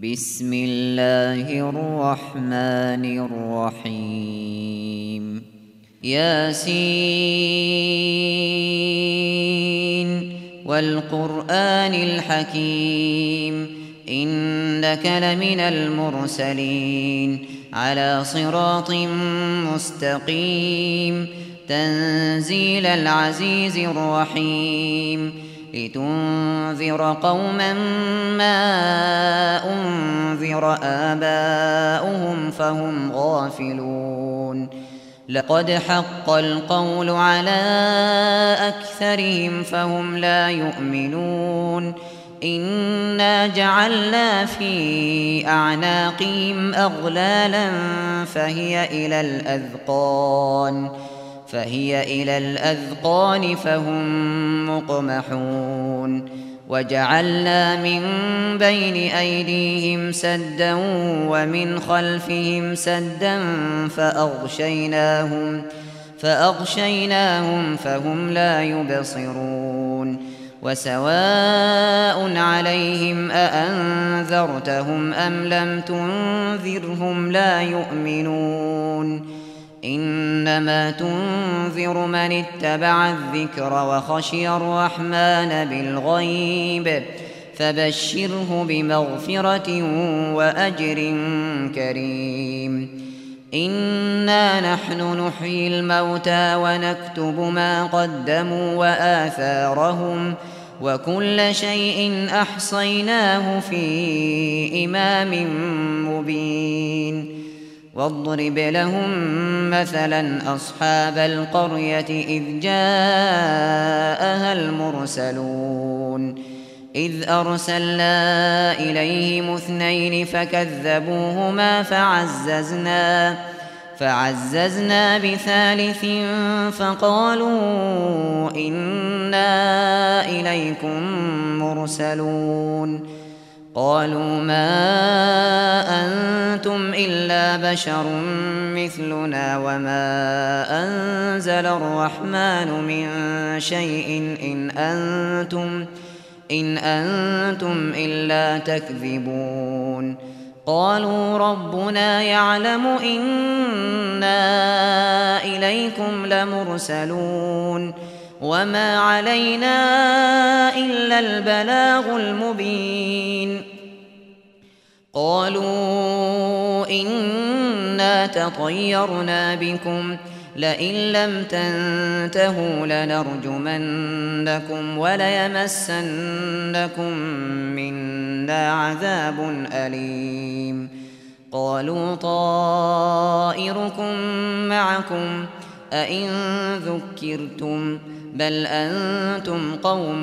بسم الله الرحمن الرحيم ياسين والقرآن الحكيم إنك لمن المرسلين على صراط مستقيم تنزيل العزيز الرحيم لتنذر قوما ما أنذر آباؤهم فهم غافلون لقد حق القول على أكثرهم فهم لا يؤمنون إنا جعلنا في أعناقهم أغلالا فهي إلى الأذقان فهم مقمحون وجعلنا من بين أيديهم سدا ومن خلفهم سدا فأغشيناهم فهم لا يبصرون وسواء عليهم أأنذرتهم أم لم تنذرهم لا يؤمنون إنما تنذر من اتبع الذكر وخشي الرحمن بالغيب فبشره بمغفرة وأجر كريم إنا نحن نحيي الموتى ونكتب ما قدموا وآثارهم وكل شيء أحصيناه في إمام مبين واضرب لهم مثلا أصحاب القرية إذ جاءها المرسلون إذ أرسلنا إليهم 2 فكذبوهما فعززنا بثالث فقالوا إنا إليكم مرسلون قالوا ما أنتم إلا بشر مثلنا وما أنزل الرحمن من شيء إن أنتم إلا تكذبون قالوا ربنا يعلم إنا إليكم لمرسلون وما علينا إلا البلاغ المبين قالوا إنا تطيرنا بكم لئن لم تنتهوا لنرجمنكم وليمسنكم منا عذاب أليم قالوا طائركم معكم أئن ذكرتم بل أنتم قوم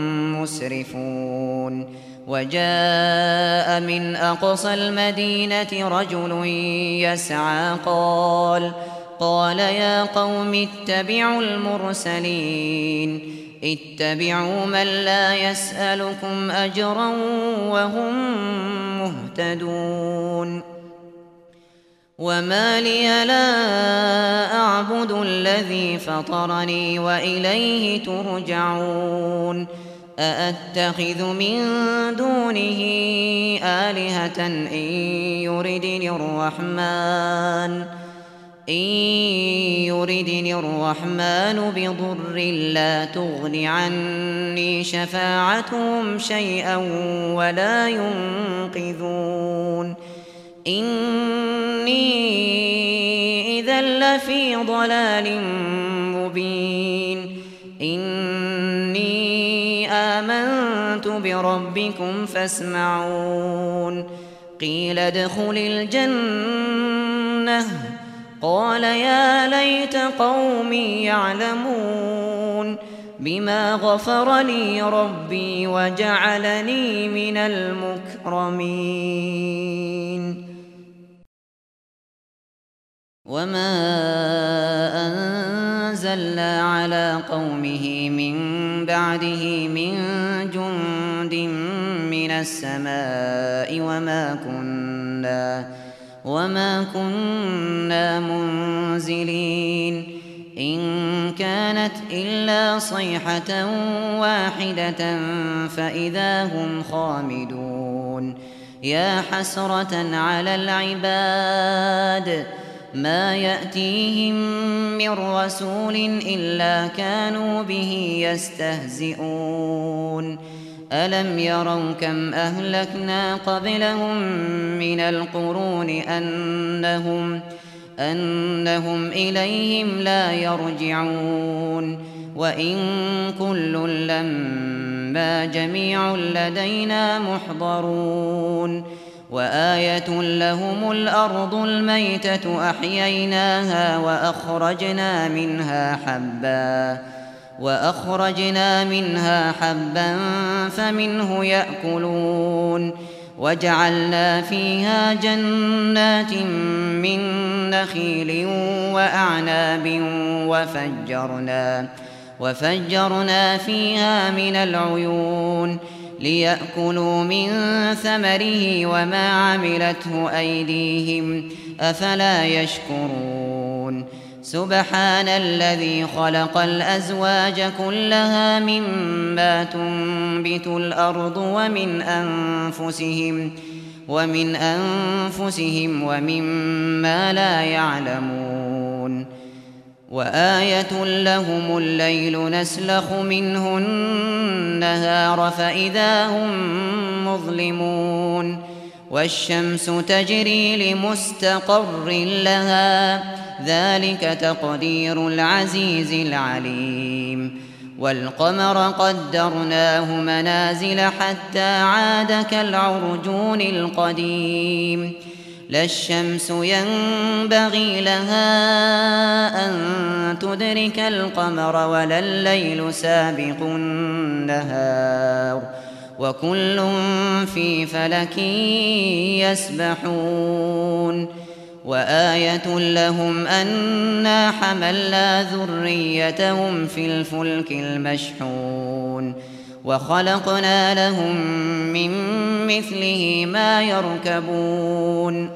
مسرفون وجاء من أقصى المدينة رجل يسعى قال يا قوم اتبعوا المرسلين اتبعوا من لا يسألكم أجرا وهم مهتدون وما لي لا أعبد الذي فطرني وإليه ترجعون أأتخذ من دونه آلهة إن يردني الرحمن بضر لا تغن عني شفاعتهم شيئا ولا ينقذون إني إذا لفي ضلال مبين إني آمنت بربكم فاسمعون قيل ادخل الجنة قال يا ليت قومي يعلمون بما غفر لي ربي وجعلني من المكرمين وما أنزلنا على قومه من بعده من جند من السماء وما كنا منزلين إن كانت إلا صيحة واحدة فإذا هم خامدون يا حسرة على العباد ما يأتيهم من رسول إلا كانوا به يستهزئون ألم يروا كم أهلكنا قبلهم من القرون أنهم إليهم لا يرجعون وإن كل لما جميع لدينا محضرون وآية لهم الأرض الميتة أحييناها وأخرجنا منها حبا فمنه يأكلون وجعلنا فيها جنات من نخيل وأعناب وفجرنا فيها من العيون ليأكلوا من ثمره وما عملته أيديهم أفلا يشكرون سبحان الذي خلق الأزواج كلها مما تنبت الأرض ومن أنفسهم ومما لا يعلمون وآية لهم الليل نسلخ منه النهار فإذا هم مظلمون والشمس تجري لمستقر لها ذلك تقدير العزيز العليم والقمر قدرناه منازل حتى عاد كالعرجون القديم لا الشمس ينبغي لها أن تدرك القمر ولا الليل سابق النهار وكل في فلك يسبحون وآية لهم أنا حملنا ذريتهم في الفلك المشحون وخلقنا لهم من مثله ما يركبون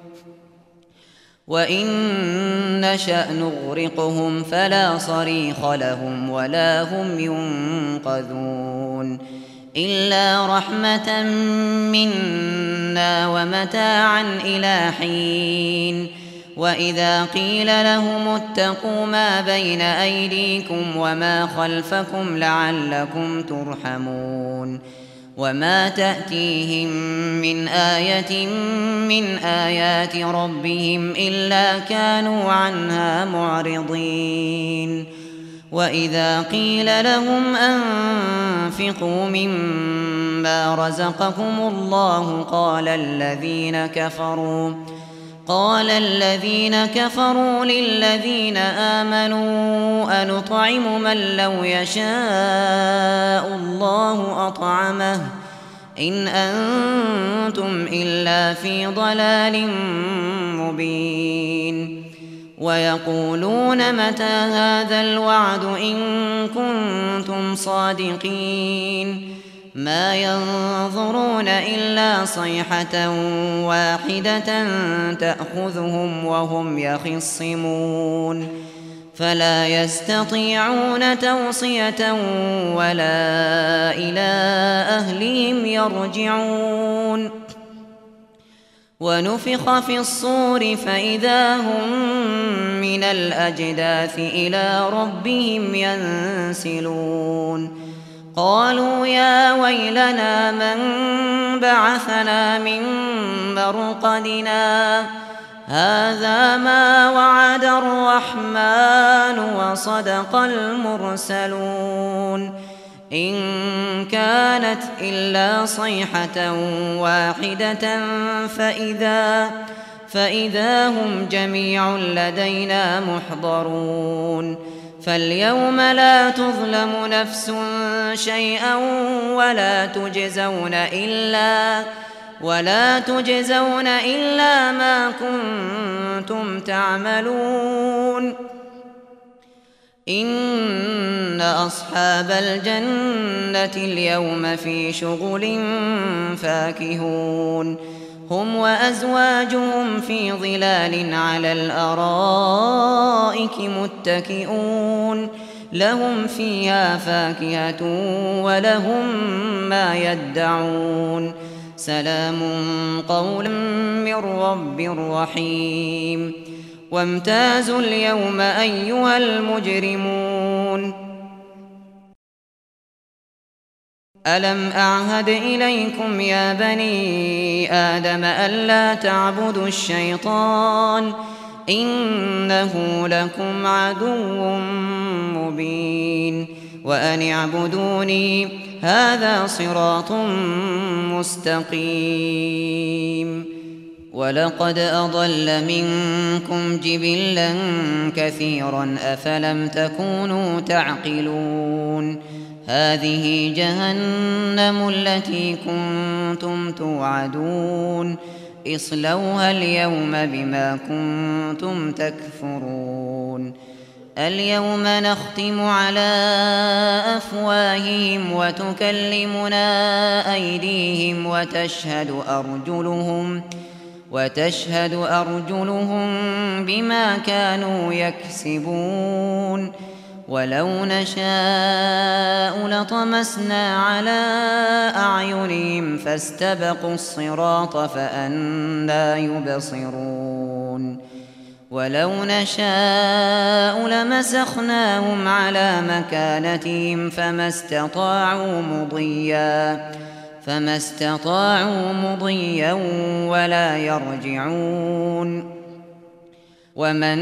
وإن نشأ نغرقهم فلا صريخ لهم ولا هم ينقذون إلا رحمة منا ومتاعا إلى حين وإذا قيل لهم اتقوا ما بين أيديكم وما خلفكم لعلكم ترحمون وما تأتيهم من آية من آيات ربهم إلا كانوا عنها معرضين وإذا قيل لهم أنفقوا مما رزقكم الله قال الذين كفروا للذين آمنوا أنطعم من لو يشاء الله أطعمه إن أنتم إلا في ضلال مبين ويقولون متى هذا الوعد إن كنتم صادقين ما ينظرون إلا صيحة واحدة تأخذهم وهم يخصمون فلا يستطيعون توصية ولا إلى أهلهم يرجعون ونفخ في الصور فإذا هم من الأجداث إلى ربهم ينسلون قالوا يا ويلنا من بعثنا من مرقدنا هذا ما وعد الرحمن وصدق المرسلون إن كانت إلا صيحة واحدة فإذا هم جميع لدينا محضرون فاليوم لا تظلم نفس شيئا ولا تجزون إلا ما كنتم تعملون إن أصحاب الجنة اليوم في شغل فاكهون هم وأزواجهم في ظلال على الأرائك متكئون لهم فيها فاكهة ولهم ما يدعون سلام قولا من رب رحيم وامتازوا اليوم أيها المجرمون ألم أعهد إليكم يا بني آدم ألا تعبدوا الشيطان إنه لكم عدو مبين وأن اعبدوني هذا صراط مستقيم ولقد أضل منكم جبلا كثيرا أفلم تكونوا تعقلون هذه جهنم التي كنتم توعدون اصلوها اليوم بما كنتم تكفرون اليوم نختم على أفواههم وتكلمنا أيديهم وتشهد أرجلهم بما كانوا يكسبون ولو نشاء لطمسنا على أعينهم فاستبقوا الصراط فأنى يبصرون ولو نشاء لمسخناهم على مكانتهم فما استطاعوا مضيا ولا يرجعون ومن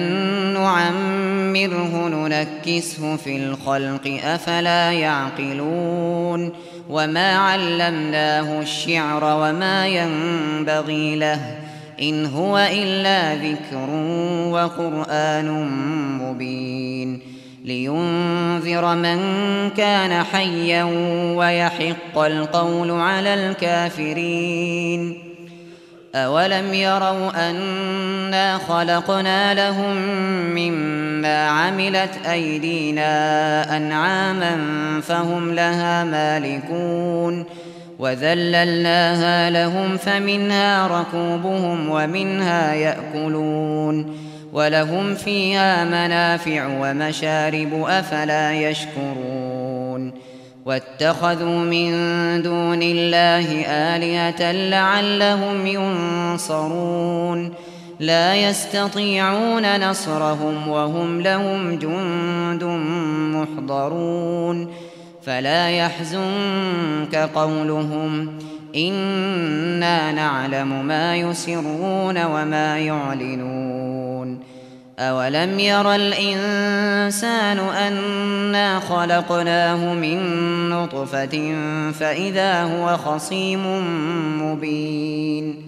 نعمره ننكسه في الخلق أفلا يعقلون وما علمناه الشعر وما ينبغي له إن هو إلا ذكر وقرآن مبين لينذر من كان حيا ويحق القول على الكافرين أولم يروا أنا خلقنا لهم مما عملت أيدينا أنعاما فهم لها مالكون وذللناها لهم فمنها ركوبهم ومنها يأكلون ولهم فيها منافع ومشارب أفلا يشكرون واتخذوا من دون الله آلهة لعلهم ينصرون لا يستطيعون نصرهم وهم لهم جند محضرون فلا يحزنك قولهم إنا نعلم ما يسرون وما يعلنون أولم ير الإنسان أنا خلقناه من نطفة فإذا هو خصيم مبين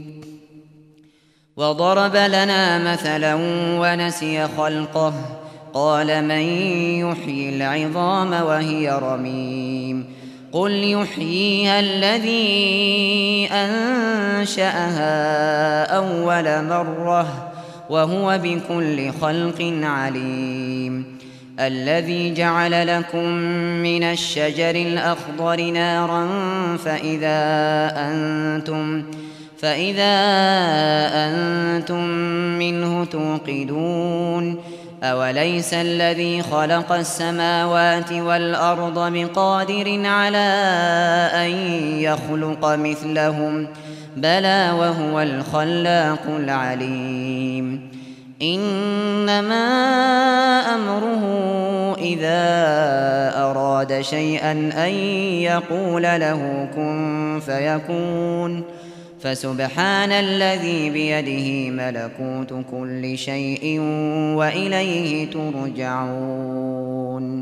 وضرب لنا مثلا ونسي خلقه قال من يحيي العظام وهي رميم قل يحييها الذي أنشأها أول مرة وهو بكل خلق عليم الذي جعل لكم من الشجر الأخضر نارا فإذا أنتم منه توقدون أوليس الذي خلق السماوات والأرض بقادر على أن يخلق مثلهم بلى وهو الخلاق العليم إنما أمره إذا أراد شيئا أن يقول له كن فيكون فسبحان الذي بيده ملكوت كل شيء وإليه ترجعون